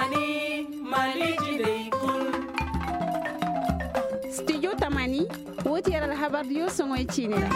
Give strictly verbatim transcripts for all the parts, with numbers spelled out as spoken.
Tamani Mali Jine Kun Studio Tamani Woti yara habar yo songo chinera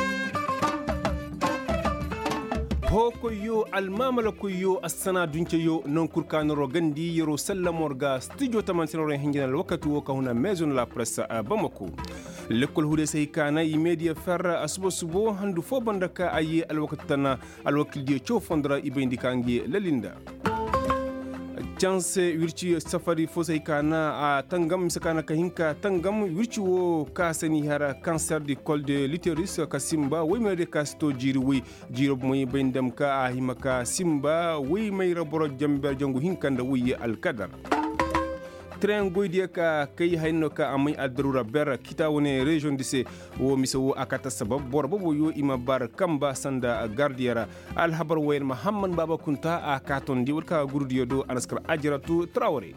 hoko yo almamala ko yo asana dunce yo non kurkanoro gandi yoro sallamorga studio tamantinoro hinginal wakatu wo kahuna maison la presse a Bamako lekol hude sey kana yi media fer asubo subo handu fo bandaka ayi alwakatana alwakildi cho fondra ibendi kangi lalinda chance wirci safari fo sai kana a tangam sakana kahinka tangam wirci wo ka sani hara cancer du col de l'utérus ka simba wi mere ka sto jiri wi jiro moy bendam ka a himaka simba wi may raboro jamber jangu hinkanda wi alqadar train goydiya ka kay hayno ka amay adrura ber kita woni region dise wo miso akata sabab borbo bo yo ima bar kamba sanda gardiara al habar wayen muhammad baba kunta a katon di wurka gurdiyo do anaskar ajratu traore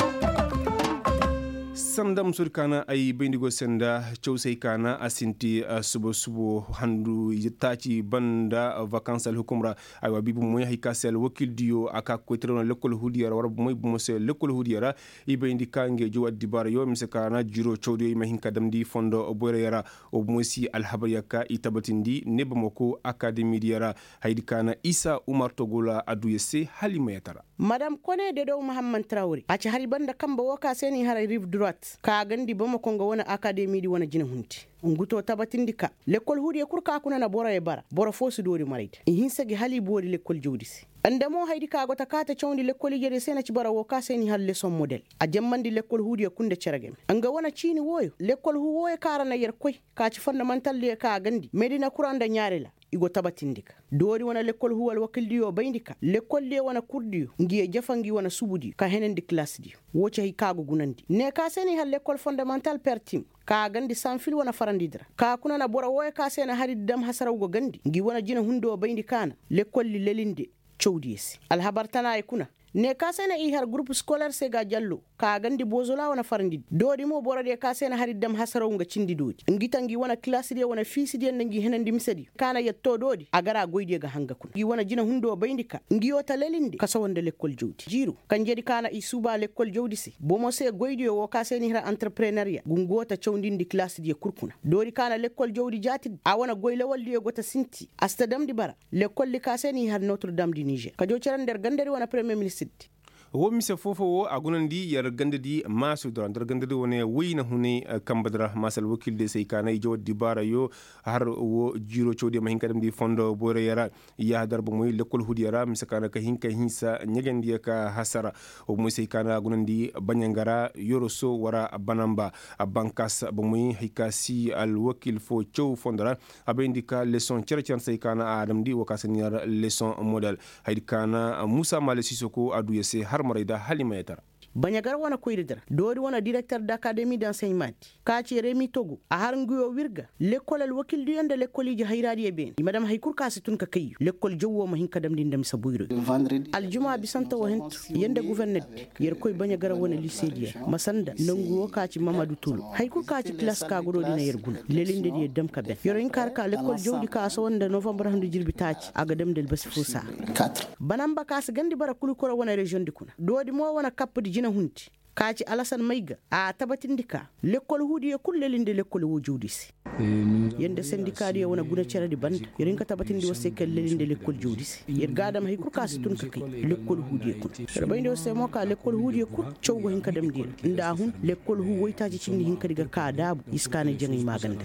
sandam surkana ay bendigo senda chowsey kana asinti subo subo handu yitaci banda vacances hukumra ay wabibu moy hikasel wakil diyo aka ko trono lekol hudiyara war moy bu mose lekol hudiyara ibendi kange jowa dibar yo misekana jiro chowdo yi mahinka damdi fondo boyera o mosi alhabariyaka itabatindi nebamoko academy diyara haydi kana isa umar togola aduyese halimayatara madame kone de do muhammad traore aci hari banda kamba woka seni hara rive droite ka gandi Bamako nga wona academy di wona jina hunti nguto tabatindika lekol hudi kurka kuna na bora e bara bora fosu dori marita hinsagi hali bori lekol jawdisi andamo haydi ka gota kata chawndi lekol yede sena ci bara woka seni hal leson model a jammandi lekol hudi kunde ceragem anga wona chini woyo lekol hu woyo karana yer koy ka ci fundamental le ka gandi medina kuranda nyaarela igo tabatindika dori wana lekol huwal wakildiyo bayndika lekol le wana kurdiyo ngiye jafangi wana subudi ka henendi classe di wocha hikago gunandi ne ka seni hal lekol fondamental pertim ka gandi sanfil wana farandidra ka kuna na bora woy ka sena hari dam hasarawgo gandi ngi wana jina hundo bayndi kana lekol li lelinde chowdiyesi alhabartana ay kuna ne ka sena i har groupe scolaire sega jallo ka gandi bozola wana farandi dodi mo borade ka sena hari dam hasaraw nga cindi dodi ngitangi wana classe de wana fisi de ngi henandi misadi kana yetto dodi agara goyde ga hanga kun ngi wana jina hundo bayndika ngi yota lelinde ka sawonde lekol jawdi jiru kan jedi kana i suba lekol jawdi si bomo se goyde wo ka seni hira entrepreneuria gungota chawndindi classe de kurkuna dodi kana lekol jawdi jati a wana goyle waldi gota sinti astadam di bara lekol li ka seni har Notre Dame du Niger ka jo der gandari wana premier ministre wo mise fofo wo agunandi yar gandadi masu dran dar gandadi woni wayna hune kambadra masal wakil de sey kana jo dibara yo har wo jiro chodi ma hinka dem di fondo bore yara ya dar bo moy lekol hudiyara mise kana ka hinka hinsa nyegendi ka hasara o moy sey kana agunandi banyangara yoroso wara banamba bankas bo moy hikasi al wakil fo chow fondara abendika leson cercen sey kana adam di wakasani leson model haydi kana musa male sisoko adu yese marida halimayatara banyagar wana koydedara dori wana directeur d'académie d'enseignement kaci Remi Togo a har nguyo wirga l'école al wakil du yanda l'école ji hayradi e ben madame haykur kasitun ka kayu l'école jowo ma hinka dam dindam sa buyro al juma bi santa wo hen yanda gouverneur yer koy banyagar wana lycée dia masanda nanguwo kaci Mamadou Toulou haykur kaci classe ka godo dina yer guna lelinde di dam ka ben yoro inkar ka l'école jowdi ka so wonde novembre handu jirbi taci aga dem del bas fusa quatre banamba kas gandi bara kulu ko wana région di kuna dodi mo wana kapdi na hunti kaci Alassane Maiga a tabatindika l'école hudi e kullelinde l'école wo jawdisi yende syndicat di wona guna ceradi band yerin ka tabatindi wo sekel lelinde l'école jawdisi yer gadam hay kur kasitun ka kay l'école hudi e kun bayndi wo se mo ka l'école hudi e kun cewgo hin ka dem dil nda hun l'école hu woytaji cindi hin ka diga ka dabu iskane jengi magande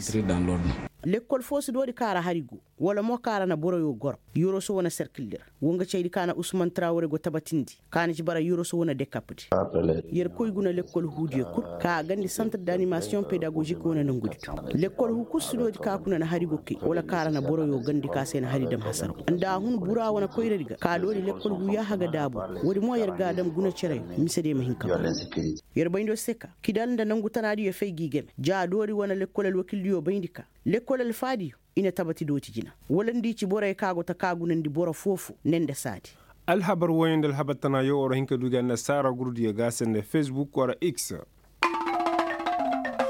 l'école fosi dodi kara harigo wala mo kara na boro yo gor yoro so wona cercle der wonga ceydi kana Ousmane Traoré go tabatindi kana ci bara yoro so wona décapité yer koy guna l'école hudi ko ka gandi centre d'animation pédagogique wona ngudito l'école hu kusudodi ka kuna na harigo ke wala kara na boro yo gandi ka sen hari dam hasaro anda hun bura wona koyre diga ka dodi l'école hu ya haga dabo wodi mo yer gadam guna cere misede ma hinka yer bayndo seka kidal nda nangu tanadi e fay gigeme ja dodi wona l'école al wakil yo bayndika l'école al fadi ina tabati doti jina wala ndici bora e kago ta kagu nandi bora fofu nende sadi alhabar woyndal habatana yo oro hinka duga na sara gurdi ya gasen Facebook wara X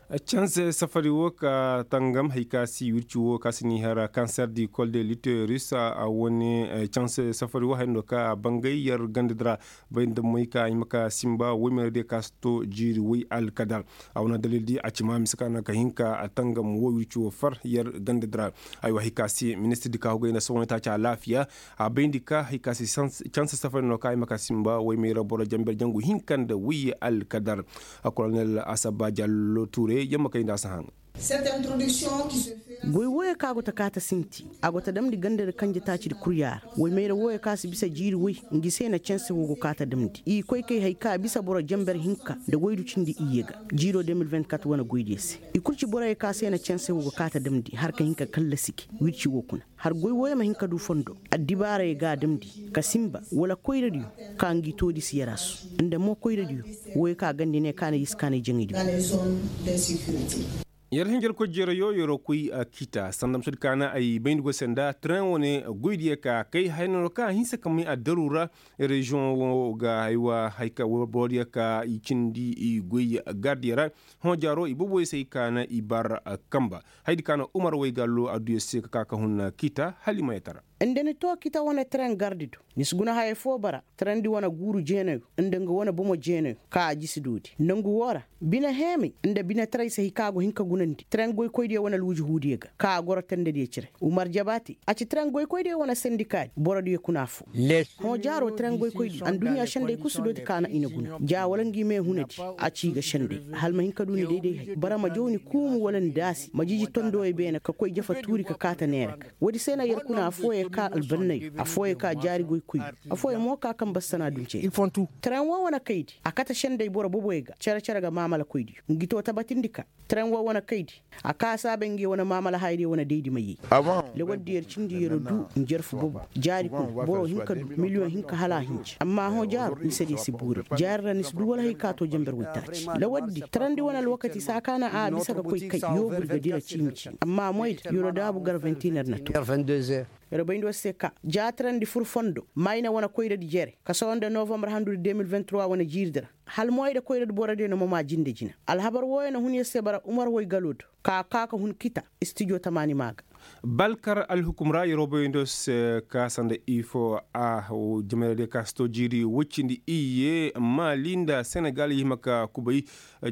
chance safari wo ka tangam haika si wirci wo kasini hara cancer di col de l'utérus a woni chance safari wo hando ka bangay yar gandidra bayin da moy ka maka simba womer de kasto jiri wi al kadal awna dalil di acima miskana ka hinka tangam wo wirci wo far yar gandidra ay wa hika si ministre di ka hogo ina sawon ta cha lafiya a bayin di ka hika si chance safari no ka maka simba womer boro jamber jangu hinkan da wi al kadal a colonel Asaba Diallo Touré yamma kay nda sahan cette introduction qui se fait goy woye ka gota kata sinti agota damdi gandar kanje taci da kurya wai mai woye ka su bisa jiri wai ngi sai na chance wogo kata damdi i koy kai haika bisa boro jamber hinka da goydu cindi iyega jiro deux mille vingt-quatre wana goydesi i kurci boro ka sai na chance wogo kata damdi har ka hinka kalla siki wirci wokuna har goy woye ma hinka du fondo addibara e ga damdi ka simba wala koy radio ka ngi todi siyarasu inda mo koy radio woye ka gandi ne kana yiskane jengidi dans les zones d'insécurité. yar hinjar ko jero yo yoro kuy kita sandam sud kana ay bayin go senda train woni goydiye ka kay hayno ka hinsa kam a darura region wo ga haywa hayka wo bodiya ka ikindi i goy gardiera ho jaro i bobo sey kana i bar kamba haydi kana umar way gallo adu se ka ka hunna kita halima yatara indeni to kita wana tren gardido nisguna haye fo bara tren di wana guru jene ndenga wana bomo jene ka ajisi dudi nangu wora bina hemi nda bina tray se hikago hinka gunandi tren goy koyde wana luji hudiyega ka goro tende de cire umar jabati aci tren goy koyde wana syndicat borodi kunafu ho jaro tren goy koyde an duniya shande kusudodi kana ina guna ja wala ngime hunati aci ga shande halma hinka duni dede bara ma joni kumu wala ndasi majiji tondo e bena ka koy jafa turi ka kata nere wodi sena yer kunafu ka albannai afoye ka jari goy kuy afoye mo ka kan bassana dunce ils font tout tren wo wana kaidi akata shende bora boboyega cara cara ga mamala koydi ngito tabatindika tren wo wana kaidi aka sabe ngi wana mamala hayde wana deedi mayi avant le waddi yer cindi yero du njerfu bobo jari ko boro hinka million hinka hala hinci amma ho jaru ni sedi sibura jarra ni du wala hika to jamber witaci le waddi trandi wana wakati sakana a bisa ga koy kai yo bulga dira cimci amma moyd yoro dabu gar vingt-et-une heures na to vingt-deux heures yoro bayndo seka jatran di furfondo mayna wana koyda di jere kasonde novembre handu deux mille vingt-trois wana jirdira hal moyde koyda di borade no mama jinde jina al habar woyna hun yesebara umar woy galod ka kaka hun kita studio tamani maga balkar al hukumra yorobo indos kasande ifo a jemede kasto jiri wuccindi iye malinda senegal yimaka kubay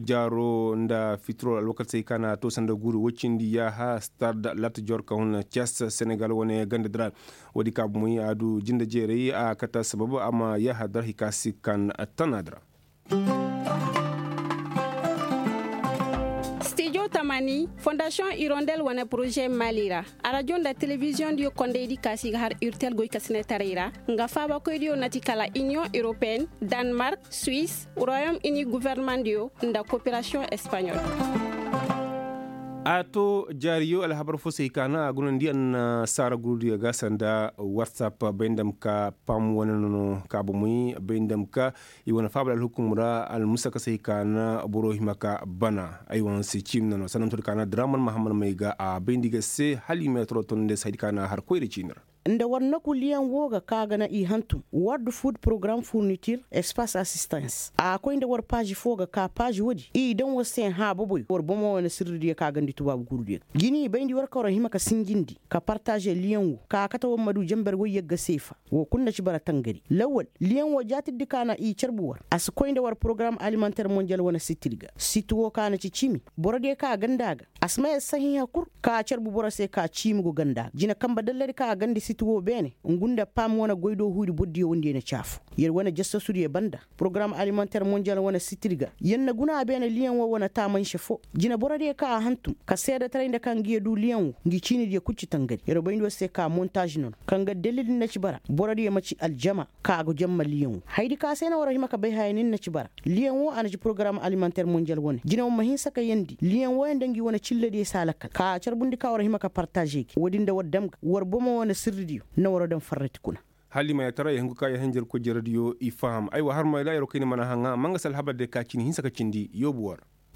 jaro nda fitro al wakati kana to sanda guru wuccindi ya ha stade lat jorka hon chess senegal woni gande dra wadi kab muy adu jinda jere a kata sababu ama ya hadar hikasi kan tanadra Tamani Fondation Hirondelle wana projet Malira a radio da télévision dio konde di kasi har urtel goy kasne tarira nga faba ko dio natikala Union Européenne Danemark Suisse Royaume-Uni gouvernement dio nda coopération espagnole ato jariyo alhabar fo sai kana gunan dian sara gurdi ga sanda whatsapp bendam ka pam wonono ka bumui bendam ka i wona fabla hukumra al musaka sai kana boro himaka bana ay won si chimna no sanam to kana draman muhammad maiga a bendiga se halime troton de sai kana har koyri chinra nda warna ku liyan woga kaga na i hantum world food program fourniture espace assistance a ko inda war page foga ka page wodi i dan wasen ha boboy war bomo wona sirri ka gandi tuba gurdi gini bayndi war ka rahima ka singindi ka partager liyan wo ka kata wo madu jambar wo yegga sefa wo kunna ci bara tangari lawal liyan wo jati dikana i cerbu war as ko inda war program alimentaire mondial wona sitriga sitwo kana ci cimi borode ka gandaga asma sahiha kur ka cerbu borase ka cimi go ganda jina kamba dallari ka gandi tuwo bene ngunda pam wona goydo huudi boddi wonde na chafu yer wona jessa suriye banda programme alimentaire mondial wona sitriga yenna guna bene liyan wo wona taman shefo jina borade ka hantum ka seda tarinde kan giye du liyan wo ngi chini de kucci tangari yer bayndo se ka montage non kanga delil na ci bara borade maci aljama ka go jamma liyan wo haydi ka sena wara himaka bay haynin na ci bara liyan wo ana ci programme alimentaire mondial wona jina mo mahin saka yendi liyan wo ndangi wona cillede salaka ka charbundi ka wara himaka partager ki wodinde waddam war bomo wona sirri na waro dan farrati kuna halima ya tara yangu ka ya hanjar ko radio ifam aiwa har mai la yaro kini mana hanga manga sal habade ka kini hinsa ka cindi yobuwar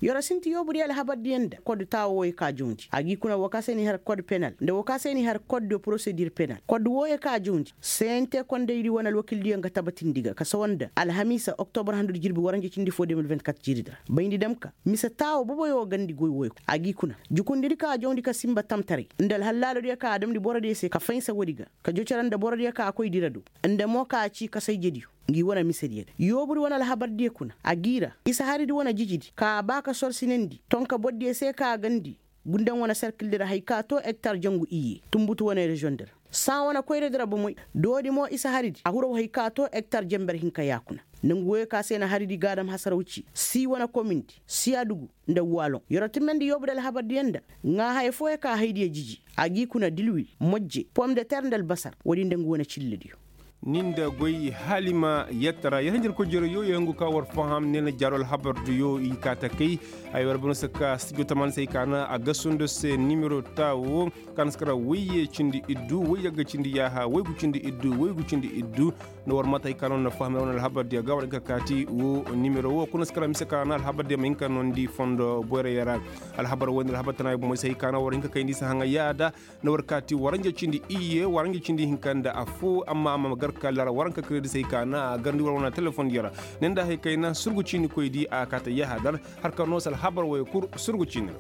yora sinti yoburi al habar dienda code tawo e ka junji agi kuna wakase ni har code penal nde wakase ni har code de procédure penal code wo e ka junji sente konde yidi wonal wakil diya nga tabatin diga ka sawanda alhamisa octobre handu jirbi waranje cindi fo deux mille vingt-quatre jiridra bayndi demka misa tawo bobo yo gandi goy woy agi kuna jukundiri ka jondi ka simba tamtari ndal halalo de ka adam di borade se ka fainsa wodiga ka jocaranda borade ka koy dirado nde mo ka ci ka say jediyo ngi wona misediye yoburi wona la habar de kuna agira isa haridi wona jijidi ka baka sorsinendi tonka bodde se ka gandi gundan wona cercle de hayka to hectare jangu iye tumbutu wona region der sa wona koyre dara bo moy dodi mo isa haridi a huro hayka to hectare jember hinka yakuna nangoye ka sena haridi gadam hasarawci si wona community si adugu nda walon yorotimendi yobdal habar dienda nga hay fo ka haydi jiji agi kuna dilwi mojje pomme de terre ndal basar wodi ndengu wona cilledi ninda goy halima yettara yahanjir ko jero yo yangu ka war faham nena jarol habardu yo i kata kay ay war bunu saka studio taman sey kana a gasundo se numéro tawo kan skara wiye cindi iddu wiye ga cindi yaha way gu cindi iddu way gu cindi iddu no war matay kanon na fahme wonal habardu ga war ga kati wo numéro wo kuna skara mi saka na al habardu min kanon di fondo boore yara al habar wonal habatana bo sey kana war hinka kay ndi sa hanga yaada no war kati waranje cindi iye waranje cindi hinkanda afu amma amma kallara waranka credit sai kana gandi warona telephone yara nenda hay kayna surgu chini koy di a kata yaha dar har ka nosal habar way kur surgu chini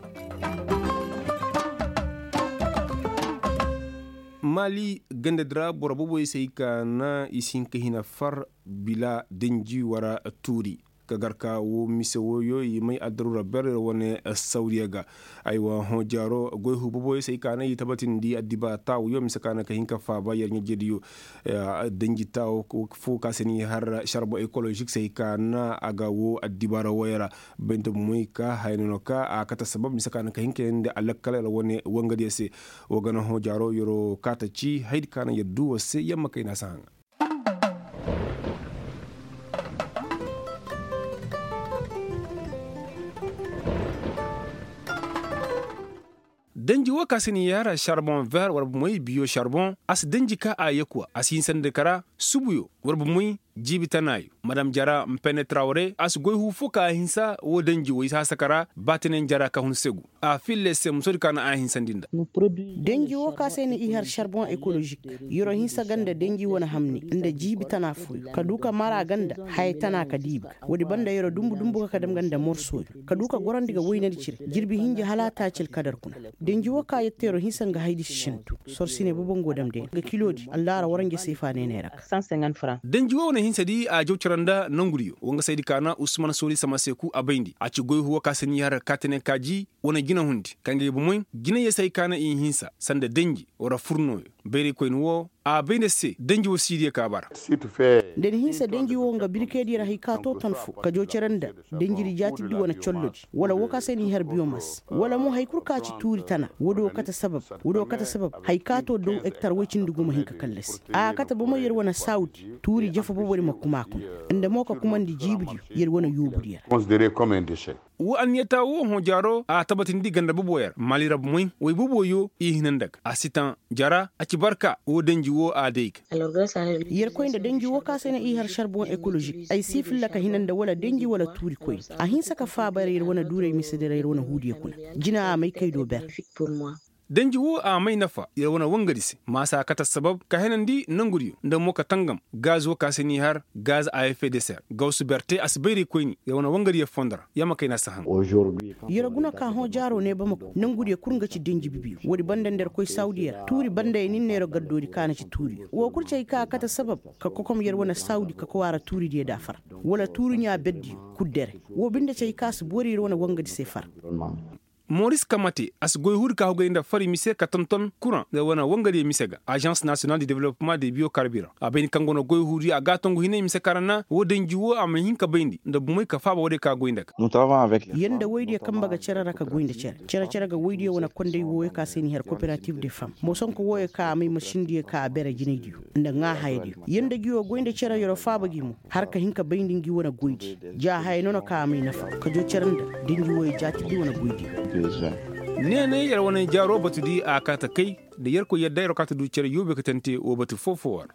mali gande dra borobo boy sai kana isin kahina far bila denji wara turi kagarka wo misewo yo yimai adarura bere wone saudiyaga aywa ho jaro goy hu bobo sai kana yi tabatin di adiba taw yo misakana ka hinka fa ba yarnya jediyo dangi taw fu kaseni har sharbo ecologique sai kana aga wo adibara wayara bento muy ka hayno ka akata sabab misakana ka hinka inde alakala wone wangade se wogana ho jaro yoro kata ci haid kana yaddu wase yamma kaina sanga danji waka sini yara charbon vert warbu moy bio charbon as danji ka ayekwa asin sande kara subuyo warbu moy jibitanayo madam jara mpene traore as goy hu foka hinsa wo danji wo isa sakara batenen jara ka hun segu a fille se musori kana a hinsa dinda danji waka sini i har charbon écologique yoro hinsa ganda danji wona hamni inda jibitana fu kaduka mara ganda haytana kadiba wodi banda yoro dumbu dumbu ka dam ganda morso kaduka gorandiga woynadi cire jirbi hinji halata cil kadar kuna denji waka yettero hinsa nga haydi shintu sorsine bobongo damde ga kilodi allara warange sifa ne ne rak cent cinquante francs denji wona hinsa di a jawcaranda nanguriyo wonga saydi kana usman sori sama seku abayndi a ci goy huwa kasani yar katene kaji wona gina hundi kange bu moy gina yesay kana in hinsa sanda denji wara furno beri koyn wo a bene se denji wo sidiye ka bara den hinsa denji wo nga birkedi ra hikato ton fu ka jawcaranda denji ri jati di wona cholloji wala woka seni har biomas wala mo haykur ka ci turi tana wodo kata sabab wodo kata sabab haykato do hectare wocin duguma hinka kalles a kata bo mo yer wona saudi turi jafa bo wori makuma kun inde moka kuma ndi jibri yer wona yuburi considéré comme un déchet wo an yeta wo ho jaro a tabatin di ganda bubo yer mali rab moy way bubo yo i hinandak asitan jara a ci barka wo denji wo a deik yer koy nda denji wo ka sene i har charbon écologique ay sifil la ka hinanda wala denji wala turi koy a hinsa ka fa bare yer wona dure misidere yer wona hudiye kuna jina may kay do ber denji wo a mai nafa yer wona wangadisi masa kata sabab ka henandi nanguriyo nda moka tangam gaz wo kaseni har gaz a effet de serre gausu berte asberi koyni yer wona wangariye fondara yama kayna sahan yer guna ka ho jaro ne bamako nanguriye kurga ci denji bibiyo wodi banda nder koy saudiya turi banda e nin nero gaddori kana ci turi wo kurcey ka kata sabab ka kokom yer wona saudi ka ko wara turi de da far wala turi nya beddi kuddere wo binde cey kas bori yer wona wangadi se far Maurice Kamate as goy hur ka hoga inda fari mise ka tonton courant da wana wangari misega Agence nationale de développement des biocarburants abeni kangono goy huri aga tongo hine mise karana woden jiwo am hinka bendi da bumay ka faba wode ka goynda nous travaillons avec yenda woyde kambaga cerara ka goynda cer cera cera ga woyde wana konde woy ka seni her coopérative des femmes mo sonko woy ka may machine die ka bere jinedi nda nga haydi yenda giwo goynda cera yoro faba gimo har ka hinka bendi ngi wana goydi ja hay nono ka may nafa ka jo ceranda dingi woy jati di wana goydi nene yar wani jaro batu di a kata kai da yarko yadda yaro kata du cere yobe ka tante o batu fofowar